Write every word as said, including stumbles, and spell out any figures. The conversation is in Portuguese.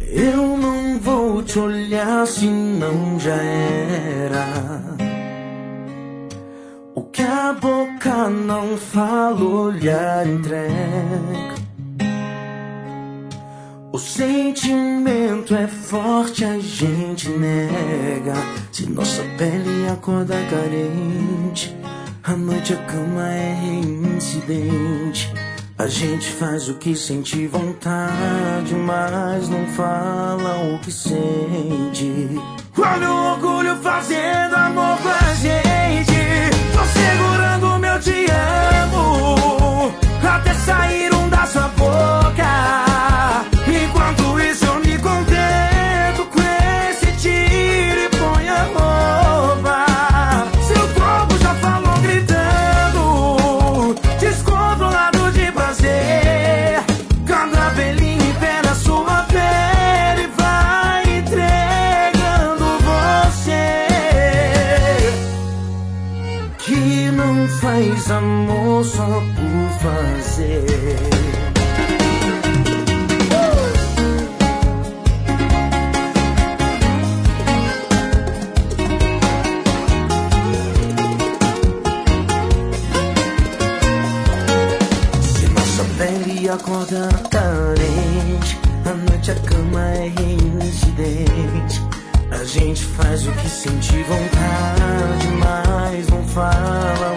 Eu não vou te olhar se não já era. O que a boca não fala, o olhar entrega. O sentimento é forte, a gente nega. Se nossa pele acorda carente, à noite a cama é reincidente. A gente faz o que sente vontade, mas não fala o que sente. Olha o orgulho fazendo amor com a gente. Tô segurando meu te amo até sair um da sua boca. Enquanto isso eu me contento com esse tiro e põe a roupa. Seu corpo já falou gritando, descontrolado de prazer. Cada abelhinha em pé na sua pele vai entregando você. Que não faz amor só por fazer. Acorda carente, à noite a cama é reincidente. A gente faz o que sente vontade, mas não fala